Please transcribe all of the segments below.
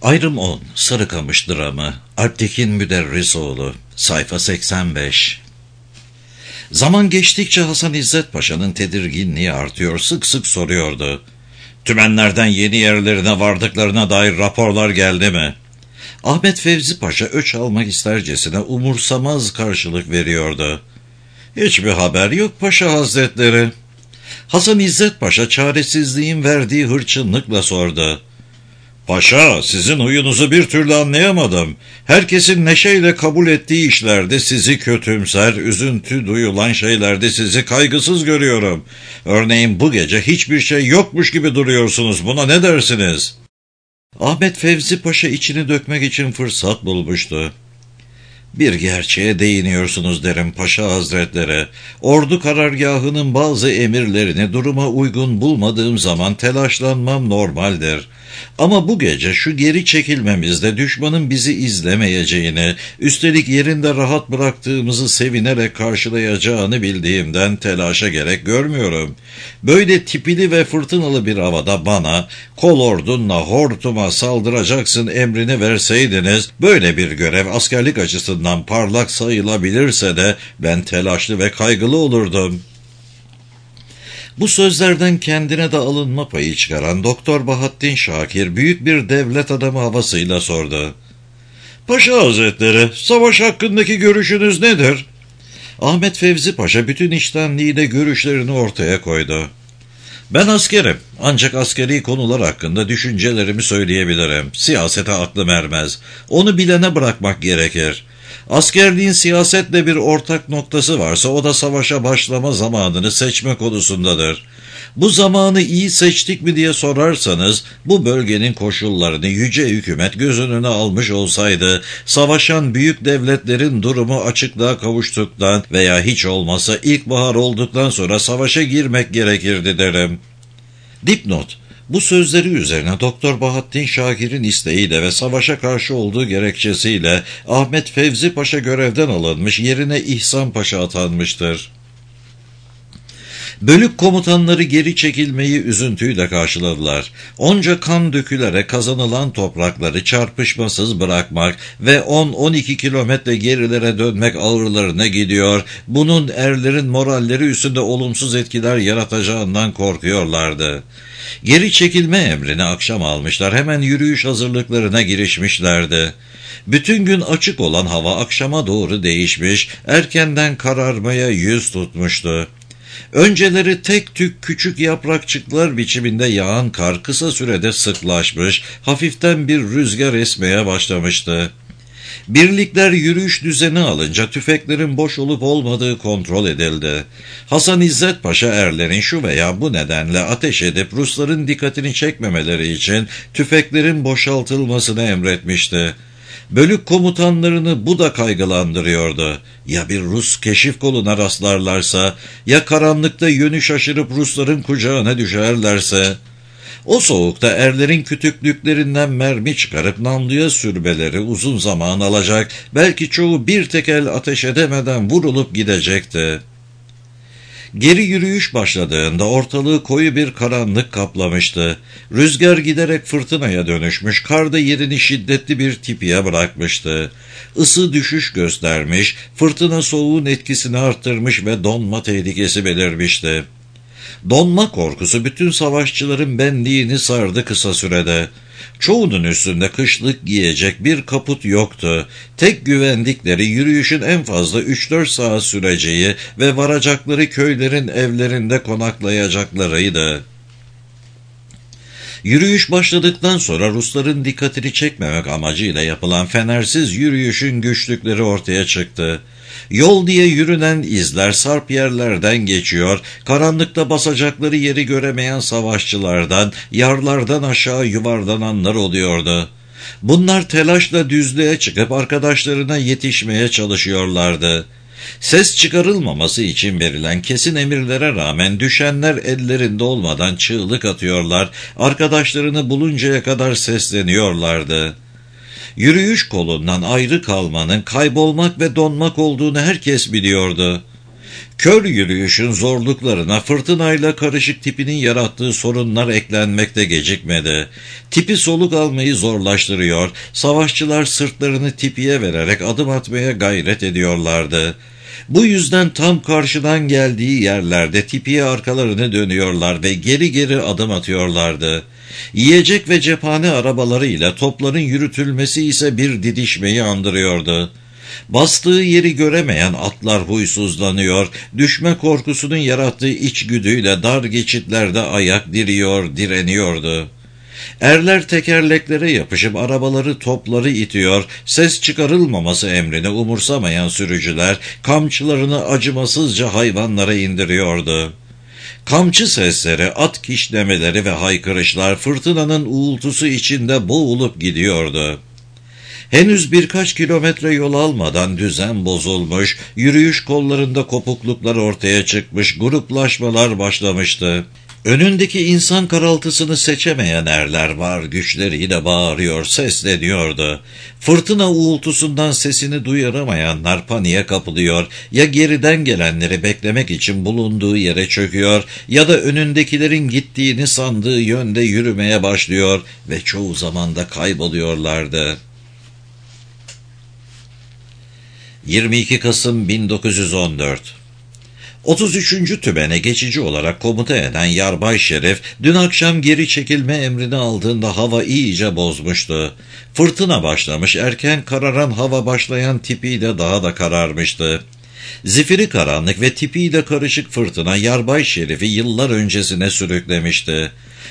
Ayrım 10, Sarıkamış dramı, Alptekin Müderrisoğlu, sayfa 85. Zaman geçtikçe Hasan İzzet Paşa'nın tedirginliği artıyor, sık sık soruyordu. Tümenlerden yeni yerlerine vardıklarına dair raporlar geldi mi? Ahmet Fevzi Paşa öç almak istercesine umursamaz karşılık veriyordu. Hiçbir haber yok Paşa Hazretleri. Hasan İzzet Paşa çaresizliğin verdiği hırçınlıkla sordu. Paşa, sizin huyunuzu bir türlü anlayamadım. Herkesin neşeyle kabul ettiği işlerde sizi kötümser, üzüntü duyulan şeylerde sizi kaygısız görüyorum. Örneğin bu gece hiçbir şey yokmuş gibi duruyorsunuz. Buna ne dersiniz? Ahmet Fevzi Paşa içini dökmek için fırsat bulmuştu. Bir gerçeğe değiniyorsunuz derim Paşa Hazretleri. Ordu karargahının bazı emirlerini duruma uygun bulmadığım zaman telaşlanmam normaldir. Ama bu gece şu geri çekilmemizde düşmanın bizi izlemeyeceğini, üstelik yerinde rahat bıraktığımızı sevinerek karşılayacağını bildiğimden telaşa gerek görmüyorum. Böyle tipili ve fırtınalı bir havada bana, kol ordunla hortuma saldıracaksın emrini verseydiniz, böyle bir görev askerlik açısından parlak sayılabilirse de ben telaşlı ve kaygılı olurdum. Bu sözlerden kendine de alınma payı çıkaran Doktor Bahattin Şakir büyük bir devlet adamı havasıyla sordu. Paşa Hazretleri, savaş hakkındaki görüşünüz nedir? Ahmet Fevzi Paşa bütün içtenliğiyle görüşlerini ortaya koydu. Ben askerim, ancak askeri konular hakkında düşüncelerimi söyleyebilirim. Siyasete aklım ermez. Onu bilene bırakmak gerekir. Askerliğin siyasetle bir ortak noktası varsa o da savaşa başlama zamanını seçme konusundadır. Bu zamanı iyi seçtik mi diye sorarsanız, bu bölgenin koşullarını yüce hükümet göz önüne almış olsaydı, savaşan büyük devletlerin durumu açıklığa kavuştuktan veya hiç olmazsa ilkbahar olduktan sonra savaşa girmek gerekirdi derim. Dipnot: bu sözleri üzerine Doktor Bahattin Şakir'in isteğiyle ve savaşa karşı olduğu gerekçesiyle Ahmet Fevzi Paşa görevden alınmış, yerine İhsan Paşa atanmıştır. Bölük komutanları geri çekilmeyi üzüntüyle karşıladılar. Onca kan dökülerek kazanılan toprakları çarpışmasız bırakmak ve 10-12 kilometre gerilere dönmek ağırlarına gidiyor. Bunun erlerin moralleri üstünde olumsuz etkiler yaratacağından korkuyorlardı. Geri çekilme emrini akşam almışlar, hemen yürüyüş hazırlıklarına girişmişlerdi. Bütün gün açık olan hava akşama doğru değişmiş, erkenden kararmaya yüz tutmuştu. Önceleri tek tük küçük yaprakçıklar biçiminde yağan kar kısa sürede sıklaşmış, hafiften bir rüzgar esmeye başlamıştı. Birlikler yürüyüş düzeni alınca tüfeklerin boş olup olmadığı kontrol edildi. Hasan İzzet Paşa erlerin şu veya bu nedenle ateş edip Rusların dikkatini çekmemeleri için tüfeklerin boşaltılmasını emretmişti. Bölük komutanlarını bu da kaygılandırıyordu. Ya bir Rus keşif koluna rastlarlarsa, ya karanlıkta yönü şaşırıp Rusların kucağına düşerlerse? O soğukta erlerin kütüklüklerinden mermi çıkarıp namluya sürmeleri uzun zaman alacak, belki çoğu bir tek el ateş edemeden vurulup gidecekti. Geri yürüyüş başladığında ortalığı koyu bir karanlık kaplamıştı. Rüzgar giderek fırtınaya dönüşmüş, kar da yerini şiddetli bir tipiye bırakmıştı. Isı düşüş göstermiş, fırtına soğuğun etkisini arttırmış ve donma tehlikesi belirmişti. Donma korkusu bütün savaşçıların benliğini sardı kısa sürede. Çoğunun üstünde kışlık giyecek bir kaput yoktu. Tek güvendikleri yürüyüşün en fazla 3-4 saat süreceği ve varacakları köylerin evlerinde konaklayacaklarıydı. Yürüyüş başladıktan sonra Rusların dikkatini çekmemek amacıyla yapılan fenersiz yürüyüşün güçlükleri ortaya çıktı. Yol diye yürünen izler sarp yerlerden geçiyor, karanlıkta basacakları yeri göremeyen savaşçılardan, yarlardan aşağı yuvarlananlar oluyordu. Bunlar telaşla düzlüğe çıkıp arkadaşlarına yetişmeye çalışıyorlardı. Ses çıkarılmaması için verilen kesin emirlere rağmen düşenler ellerinde olmadan çığlık atıyorlar, arkadaşlarını buluncaya kadar sesleniyorlardı. Yürüyüş kolundan ayrı kalmanın kaybolmak ve donmak olduğunu herkes biliyordu. Kör yürüyüşün zorluklarına fırtınayla karışık tipinin yarattığı sorunlar eklenmekte gecikmedi. Tipi soluk almayı zorlaştırıyor, savaşçılar sırtlarını tipiye vererek adım atmaya gayret ediyorlardı. Bu yüzden tam karşıdan geldiği yerlerde tipiye arkalarını dönüyorlar ve geri geri adım atıyorlardı. Yiyecek ve cephane arabalarıyla topların yürütülmesi ise bir didişmeyi andırıyordu. Bastığı yeri göremeyen atlar huysuzlanıyor, düşme korkusunun yarattığı içgüdüyle dar geçitlerde ayak diriyor, direniyordu. Erler tekerleklere yapışıp arabaları topları itiyor, ses çıkarılmaması emrini umursamayan sürücüler kamçılarını acımasızca hayvanlara indiriyordu. Kamçı sesleri, at kişnemeleri ve haykırışlar fırtınanın uğultusu içinde boğulup gidiyordu. Henüz birkaç kilometre yol almadan düzen bozulmuş, yürüyüş kollarında kopukluklar ortaya çıkmış, gruplaşmalar başlamıştı. Önündeki insan karaltısını seçemeyen erler var güçleriyle bağırıyor, sesleniyordu. Fırtına uğultusundan sesini duyuramayanlar paniğe kapılıyor, ya geriden gelenleri beklemek için bulunduğu yere çöküyor ya da önündekilerin gittiğini sandığı yönde yürümeye başlıyor ve çoğu zaman da kayboluyorlardı. 22 Kasım 1914 33. Tümen'e geçici olarak komuta eden Yarbay Şerif, dün akşam geri çekilme emrini aldığında hava iyice bozmuştu. Fırtına başlamış, erken kararan hava başlayan tipiyle daha da kararmıştı. Zifiri karanlık ve tipiyle karışık fırtına Yarbay Şerif'i yıllar öncesine sürüklemişti.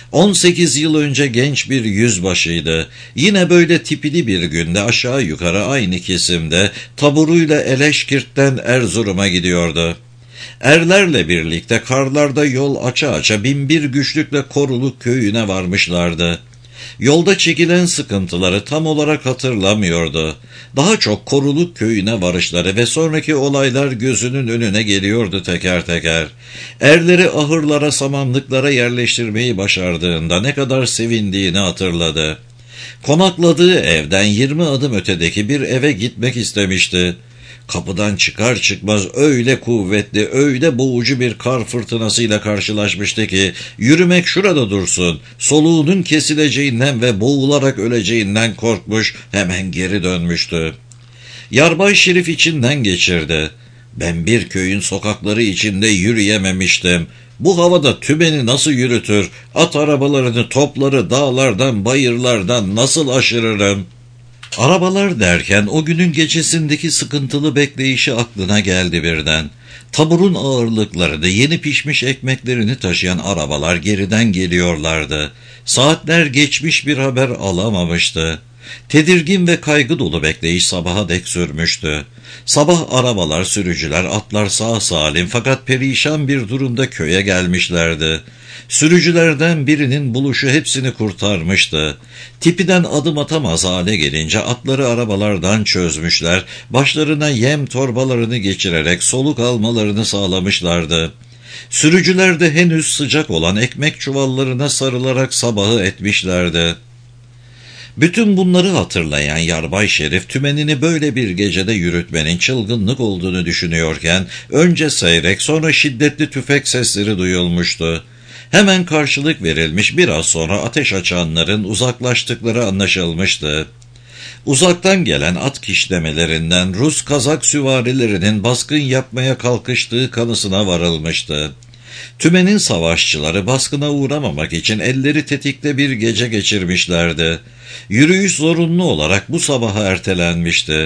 18 yıl önce genç bir yüzbaşıydı. Yine böyle tipili bir günde aşağı yukarı aynı kesimde taburuyla Eleşkirt'ten Erzurum'a gidiyordu. Erlerle birlikte karlarda yol aça binbir güçlükle Koruluk köyüne varmışlardı. Yolda çekilen sıkıntıları tam olarak hatırlamıyordu. Daha çok Koruluk köyüne varışları ve sonraki olaylar gözünün önüne geliyordu teker teker. Erleri ahırlara, samanlıklara yerleştirmeyi başardığında ne kadar sevindiğini hatırladı. Konakladığı evden 20 adım ötedeki bir eve gitmek istemişti. Kapıdan çıkar çıkmaz öyle kuvvetli, öyle boğucu bir kar fırtınasıyla karşılaşmıştı ki yürümek şurada dursun, soluğunun kesileceğinden ve boğularak öleceğinden korkmuş, hemen geri dönmüştü. Yarbay Şerif içinden geçirdi. Ben bir köyün sokakları içinde yürüyememiştim. Bu havada tümeni nasıl yürütür, at arabalarını, topları dağlardan, bayırlardan nasıl aşırırım? Arabalar derken o günün gecesindeki sıkıntılı bekleyişi aklına geldi birden. Taburun ağırlıklarını, yeni pişmiş ekmeklerini taşıyan arabalar geriden geliyorlardı. Saatler geçmiş, bir haber alamamıştı. Tedirgin ve kaygı dolu bekleyiş sabaha dek sürmüştü. Sabah arabalar, sürücüler, atlar sağ salim fakat perişan bir durumda köye gelmişlerdi. Sürücülerden birinin buluşu hepsini kurtarmıştı. Tipiden adım atamaz hale gelince atları arabalardan çözmüşler, başlarına yem torbalarını geçirerek soluk almalarını sağlamışlardı. Sürücüler de henüz sıcak olan ekmek çuvallarına sarılarak sabahı etmişlerdi. Bütün bunları hatırlayan Yarbay Şerif, tümenini böyle bir gecede yürütmenin çılgınlık olduğunu düşünüyorken, önce seyrek, sonra şiddetli tüfek sesleri duyulmuştu. Hemen karşılık verilmiş, biraz sonra ateş açanların uzaklaştıkları anlaşılmıştı. Uzaktan gelen at kişnemelerinden Rus Kazak süvarilerinin baskın yapmaya kalkıştığı kanısına varılmıştı. Tümenin savaşçıları baskına uğramamak için elleri tetikte bir gece geçirmişlerdi. Yürüyüş zorunlu olarak bu sabaha ertelenmişti.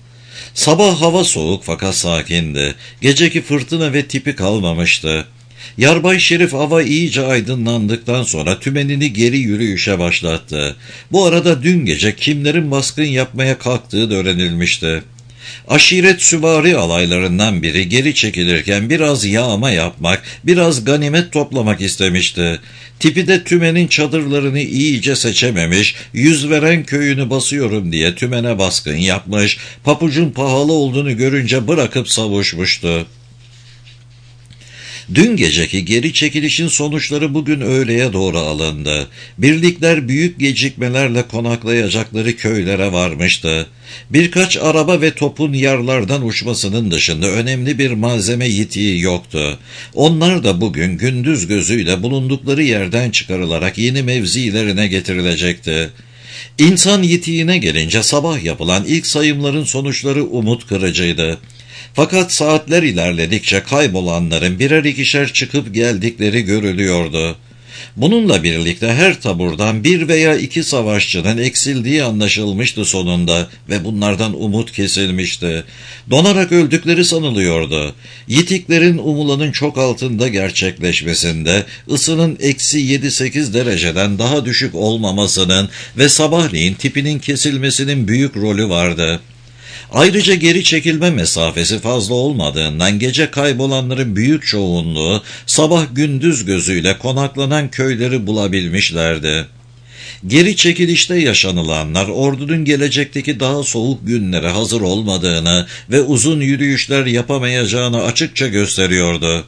Sabah hava soğuk fakat sakindi. Geceki fırtına ve tipi kalmamıştı. Yarbay Şerif hava iyice aydınlandıktan sonra tümenini geri yürüyüşe başlattı. Bu arada dün gece kimlerin baskın yapmaya kalktığı da öğrenilmişti. Aşiret süvari alaylarından biri geri çekilirken biraz yağma yapmak, biraz ganimet toplamak istemişti. Tipi de tümenin çadırlarını iyice seçememiş, Yüzveren köyünü basıyorum diye tümene baskın yapmış, papucun pahalı olduğunu görünce bırakıp savuşmuştu. Dün geceki geri çekilişin sonuçları bugün öğleye doğru alındı. Birlikler büyük gecikmelerle konaklayacakları köylere varmıştı. Birkaç araba ve topun yarlardan uçmasının dışında önemli bir malzeme yitiği yoktu. Onlar da bugün gündüz gözüyle bulundukları yerden çıkarılarak yeni mevzilerine getirilecekti. İnsan yitiğine gelince sabah yapılan ilk sayımların sonuçları umut kırıcıydı. Fakat saatler ilerledikçe kaybolanların birer ikişer çıkıp geldikleri görülüyordu. Bununla birlikte her taburdan bir veya iki savaşçının eksildiği anlaşılmıştı sonunda ve bunlardan umut kesilmişti. Donarak öldükleri sanılıyordu. Yitiklerin umulanın çok altında gerçekleşmesinde, ısının -7-8 dereceden daha düşük olmamasının ve sabahleyin tipinin kesilmesinin büyük rolü vardı. Ayrıca geri çekilme mesafesi fazla olmadığından gece kaybolanların büyük çoğunluğu sabah gündüz gözüyle konaklanan köyleri bulabilmişlerdi. Geri çekilişte yaşanılanlar ordunun gelecekteki daha soğuk günlere hazır olmadığını ve uzun yürüyüşler yapamayacağını açıkça gösteriyordu.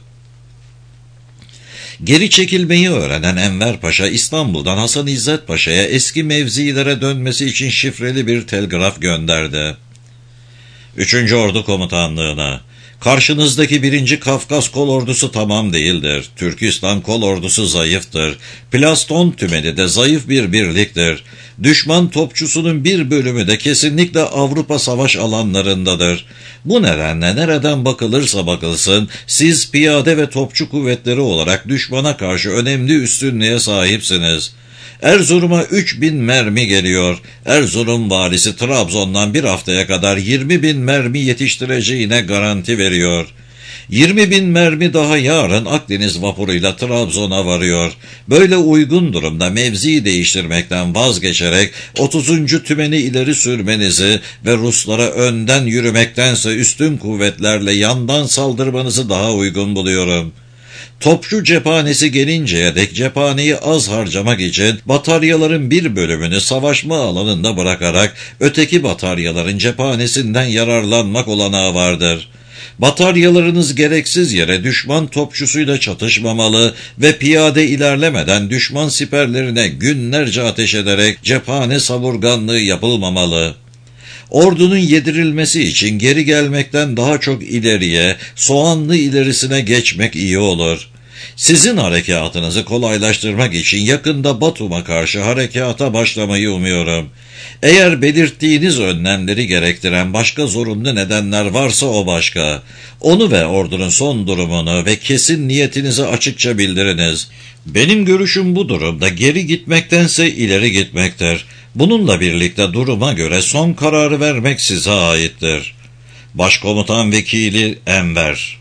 Geri çekilmeyi öğrenen Enver Paşa İstanbul'dan Hasan İzzet Paşa'ya eski mevzilere dönmesi için şifreli bir telgraf gönderdi. 3. Ordu Komutanlığı'na, karşınızdaki 1. Kafkas Kolordusu tamam değildir. Türkistan Kolordusu zayıftır. Plaston tümeni de zayıf bir birliktir. Düşman topçusunun bir bölümü de kesinlikle Avrupa savaş alanlarındadır. Bu nedenle nereden bakılırsa bakılsın, siz piyade ve topçu kuvvetleri olarak düşmana karşı önemli üstünlüğe sahipsiniz. Erzurum'a 3000 mermi geliyor. Erzurum valisi Trabzon'dan bir haftaya kadar 20.000 mermi yetiştireceğine garanti veriyor. 20.000 mermi daha yarın Akdeniz vapuruyla Trabzon'a varıyor. Böyle uygun durumda mevzi değiştirmekten vazgeçerek 30. tümeni ileri sürmenizi ve Ruslara önden yürümektense üstün kuvvetlerle yandan saldırmanızı daha uygun buluyorum. Topçu cephanesi gelinceye dek cephaneyi az harcamak için bataryaların bir bölümünü savaşma alanında bırakarak öteki bataryaların cephanesinden yararlanmak olanağı vardır. Bataryalarınız gereksiz yere düşman topçusuyla çatışmamalı ve piyade ilerlemeden düşman siperlerine günlerce ateş ederek cephane savurganlığı yapılmamalı. Ordunun yedirilmesi için geri gelmekten daha çok ileriye, Soğanlı ilerisine geçmek iyi olur. Sizin harekatınızı kolaylaştırmak için yakında Batum'a karşı harekata başlamayı umuyorum. Eğer belirttiğiniz önlemleri gerektiren başka zorunlu nedenler varsa o başka. Onu ve ordunun son durumunu ve kesin niyetinizi açıkça bildiriniz. Benim görüşüm bu durumda geri gitmektense ileri gitmektir. Bununla birlikte duruma göre son kararı vermek size aittir. Başkomutan Vekili Enver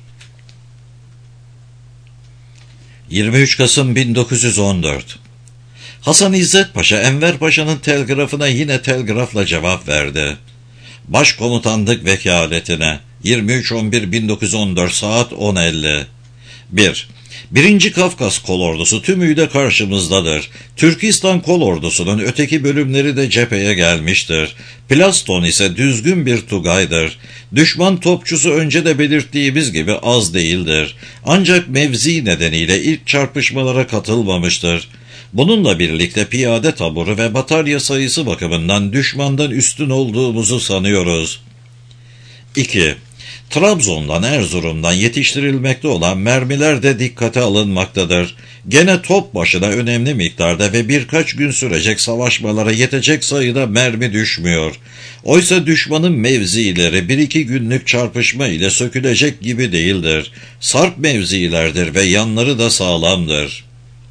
23 Kasım 1914 Hasan İzzet Paşa, Enver Paşa'nın telgrafına yine telgrafla cevap verdi. Başkomutanlık vekaletine 23.11.1914 saat 10.50 1. Kafkas Kolordusu tümüyle karşımızdadır. Türkistan Kolordusu'nun öteki bölümleri de cepheye gelmiştir. Plaston ise düzgün bir tugaydır. Düşman topçusu önce de belirttiğimiz gibi az değildir. Ancak mevzi nedeniyle ilk çarpışmalara katılmamıştır. Bununla birlikte piyade taburu ve batarya sayısı bakımından düşmandan üstün olduğumuzu sanıyoruz. 2. Trabzon'dan, Erzurum'dan yetiştirilmekte olan mermiler de dikkate alınmaktadır. Gene top başına önemli miktarda ve birkaç gün sürecek savaşmalara yetecek sayıda mermi düşmüyor. Oysa düşmanın mevzileri 1-2 günlük çarpışma ile sökülecek gibi değildir. Sarp mevzilerdir ve yanları da sağlamdır.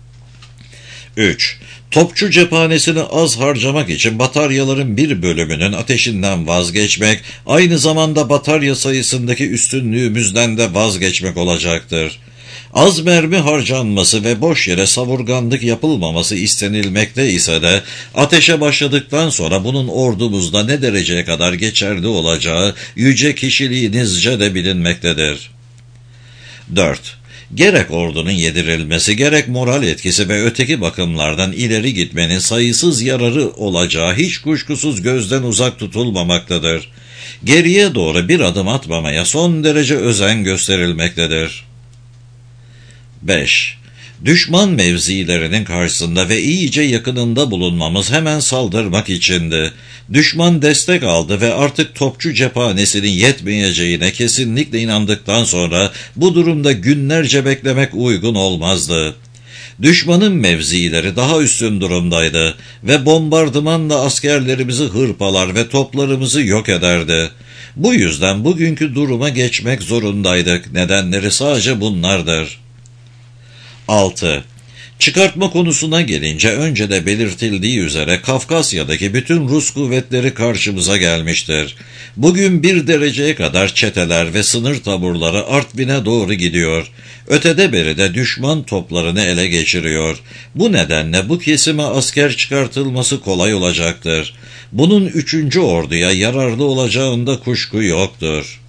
3. Topçu cephanesini az harcamak için bataryaların bir bölümünün ateşinden vazgeçmek, aynı zamanda batarya sayısındaki üstünlüğümüzden de vazgeçmek olacaktır. Az mermi harcanması ve boş yere savurganlık yapılmaması istenilmekte ise de, ateşe başladıktan sonra bunun ordumuzda ne dereceye kadar geçerli olacağı yüce kişiliğinizce de bilinmektedir. 4. Gerek ordunun yedirilmesi, gerek moral etkisi ve öteki bakımlardan ileri gitmenin sayısız yararı olacağı hiç kuşkusuz gözden uzak tutulmamaktadır. Geriye doğru bir adım atmamaya son derece özen gösterilmektedir. 5. Düşman mevzilerinin karşısında ve iyice yakınında bulunmamız hemen saldırmak içindi. Düşman destek aldı ve artık topçu cephanesinin yetmeyeceğine kesinlikle inandıktan sonra bu durumda günlerce beklemek uygun olmazdı. Düşmanın mevzileri daha üstün durumdaydı ve bombardımanla askerlerimizi hırpalar ve toplarımızı yok ederdi. Bu yüzden bugünkü duruma geçmek zorundaydık. Nedenleri sadece bunlardır. 6. Çıkartma konusuna gelince önce de belirtildiği üzere Kafkasya'daki bütün Rus kuvvetleri karşımıza gelmiştir. Bugün 1 dereceye kadar çeteler ve sınır taburları Artvin'e doğru gidiyor. Ötede beri de düşman toplarını ele geçiriyor. Bu nedenle bu kesime asker çıkartılması kolay olacaktır. Bunun 3. orduya yararlı olacağında kuşku yoktur.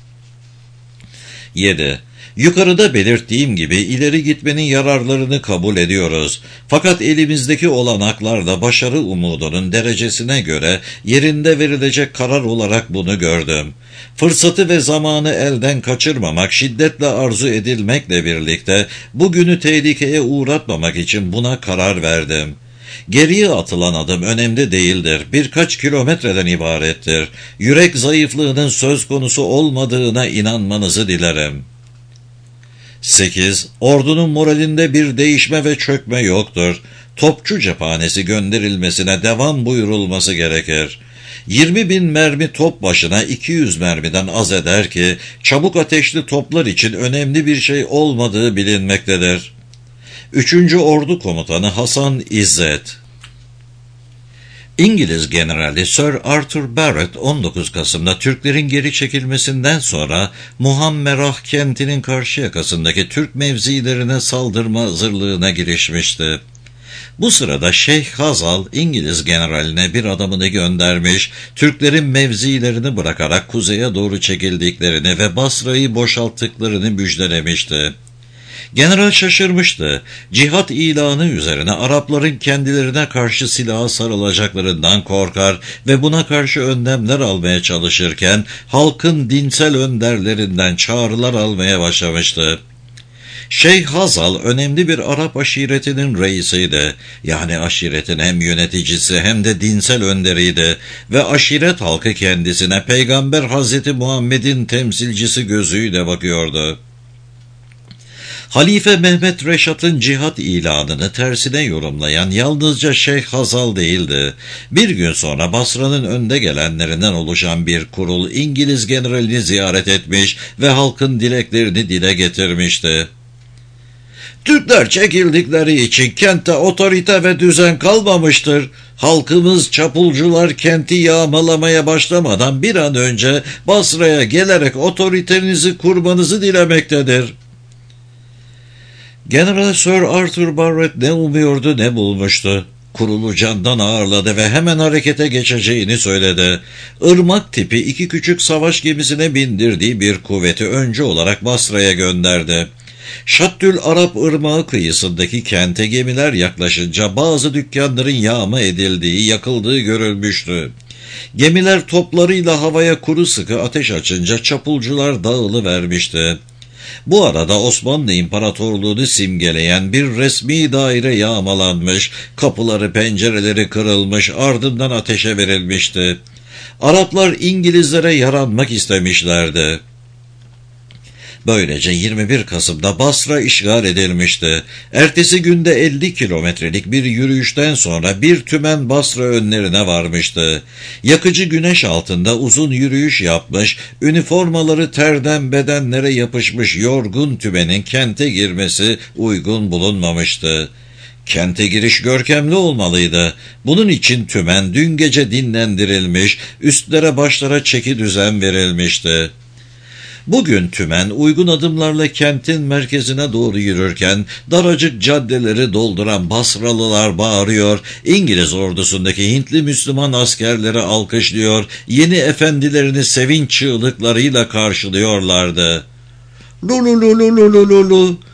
7. Yukarıda belirttiğim gibi ileri gitmenin yararlarını kabul ediyoruz. Fakat elimizdeki olanaklarla başarı umudunun derecesine göre yerinde verilecek karar olarak bunu gördüm. Fırsatı ve zamanı elden kaçırmamak şiddetle arzu edilmekle birlikte bugünü tehlikeye uğratmamak için buna karar verdim. Geriye atılan adım önemli değildir. Birkaç kilometreden ibarettir. Yürek zayıflığının söz konusu olmadığına inanmanızı dilerim. 8. Ordunun moralinde bir değişme ve çökme yoktur. Topçu cephanesi gönderilmesine devam buyurulması gerekir. 20.000 mermi top başına 200 mermiden az eder ki çabuk ateşli toplar için önemli bir şey olmadığı bilinmektedir. 3. Ordu Komutanı Hasan İzzet. İngiliz generali Sir Arthur Barrett 19 Kasım'da Türklerin geri çekilmesinden sonra Muhammerah kentinin karşı yakasındaki Türk mevzilerine saldırma hazırlığına girişmişti. Bu sırada Şeyh Hazal İngiliz generaline bir adamını göndermiş, Türklerin mevzilerini bırakarak kuzeye doğru çekildiklerini ve Basra'yı boşalttıklarını müjdelemişti. General şaşırmıştı. Cihat ilanı üzerine Arapların kendilerine karşı silaha sarılacaklarından korkar ve buna karşı önlemler almaya çalışırken halkın dinsel önderlerinden çağrılar almaya başlamıştı. Şeyh Hazal önemli bir Arap aşiretinin reisiydi. Yani aşiretin hem yöneticisi hem de dinsel önderiydi ve aşiret halkı kendisine Peygamber Hazreti Muhammed'in temsilcisi gözüyle bakıyordu. Halife Mehmet Reşat'ın cihat ilanını tersine yorumlayan yalnızca Şeyh Hazal değildi. Bir gün sonra Basra'nın önde gelenlerinden oluşan bir kurul İngiliz generalini ziyaret etmiş ve halkın dileklerini dile getirmişti. Türkler çekildikleri için kentte otorite ve düzen kalmamıştır. Halkımız çapulcular kenti yağmalamaya başlamadan bir an önce Basra'ya gelerek otoritenizi kurmanızı dilemektedir. General Sir Arthur Barrett ne umuyordu ne bulmuştu. Kurulu candan ağırladı ve hemen harekete geçeceğini söyledi. Irmak tipi 2 küçük savaş gemisine bindirdiği bir kuvveti önce olarak Basra'ya gönderdi. Şattül Arap Irmağı kıyısındaki kente gemiler yaklaşınca bazı dükkanların yağma edildiği, yakıldığı görülmüştü. Gemiler toplarıyla havaya kuru sıkı ateş açınca çapulcular dağılıvermişti. Bu arada Osmanlı İmparatorluğu'nu simgeleyen bir resmi daire yağmalanmış, kapıları pencereleri kırılmış, ardından ateşe verilmişti. Araplar İngilizlere yaranmak istemişlerdi. Böylece 21 Kasım'da Basra işgal edilmişti. Ertesi günde 50 kilometrelik bir yürüyüşten sonra bir tümen Basra önlerine varmıştı. Yakıcı güneş altında uzun yürüyüş yapmış, üniformaları terden bedenlere yapışmış yorgun tümenin kente girmesi uygun bulunmamıştı. Kente giriş görkemli olmalıydı. Bunun için tümen dün gece dinlendirilmiş, üstlere başlara çeki düzen verilmişti. Bugün tümen uygun adımlarla kentin merkezine doğru yürürken daracık caddeleri dolduran Basralılar bağırıyor, İngiliz ordusundaki Hintli Müslüman askerleri alkışlıyor, yeni efendilerini sevinç çığlıklarıyla karşılıyorlardı. Lululululululu.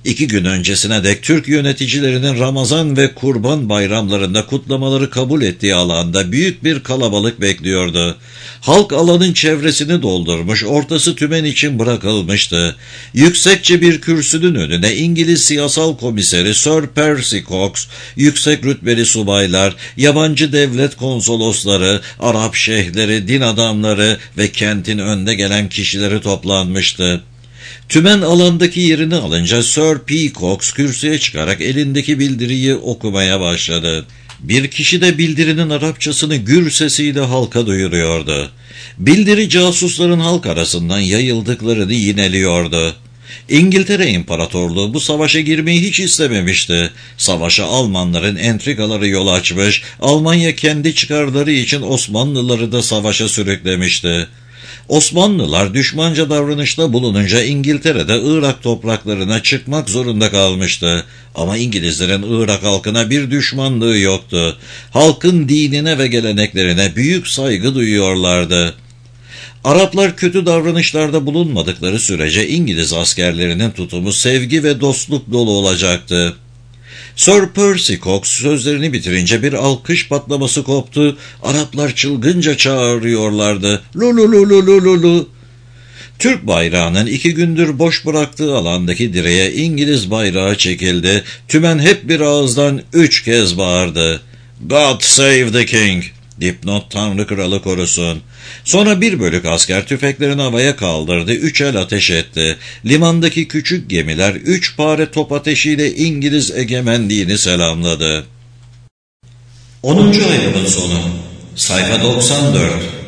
2 gün öncesine dek Türk yöneticilerinin Ramazan ve Kurban bayramlarında kutlamaları kabul ettiği alanda büyük bir kalabalık bekliyordu. Halk alanın çevresini doldurmuş, ortası tümen için bırakılmıştı. Yüksekçe bir kürsünün önüne İngiliz siyasal komiseri Sir Percy Cox, yüksek rütbeli subaylar, yabancı devlet konsolosları, Arap şeyhleri, din adamları ve kentin önde gelen kişileri toplanmıştı. Tümen alandaki yerini alınca Sir P. Cox kürsüye çıkarak elindeki bildiriyi okumaya başladı. Bir kişi de bildirinin Arapçasını gür sesiyle halka duyuruyordu. Bildiri casusların halk arasından yayıldıklarını yineliyordu. İngiltere İmparatorluğu bu savaşa girmeyi hiç istememişti. Savaşa Almanların entrikaları yol açmış, Almanya kendi çıkarları için Osmanlıları da savaşa sürüklemişti. Osmanlılar düşmanca davranışta bulununca İngiltere'de Irak topraklarına çıkmak zorunda kalmıştı. Ama İngilizlerin Irak halkına bir düşmanlığı yoktu. Halkın dinine ve geleneklerine büyük saygı duyuyorlardı. Araplar kötü davranışlarda bulunmadıkları sürece İngiliz askerlerinin tutumu sevgi ve dostluk dolu olacaktı. Sir Percy Cox sözlerini bitirince bir alkış patlaması koptu. Araplar çılgınca çağırıyorlardı. Lu lu lu lu lu lu lu. Türk bayrağının 2 gündür boş bıraktığı alandaki direğe İngiliz bayrağı çekildi. Tümen hep bir ağızdan 3 kez bağırdı. God save the king. Dipnot Tanrı Kralı korusun. Sonra bir bölük asker tüfeklerini havaya kaldırdı, 3 el ateş etti. Limandaki küçük gemiler 3 pare top ateşiyle İngiliz egemenliğini selamladı. 10. ayrımın sonu. Sayfa 94.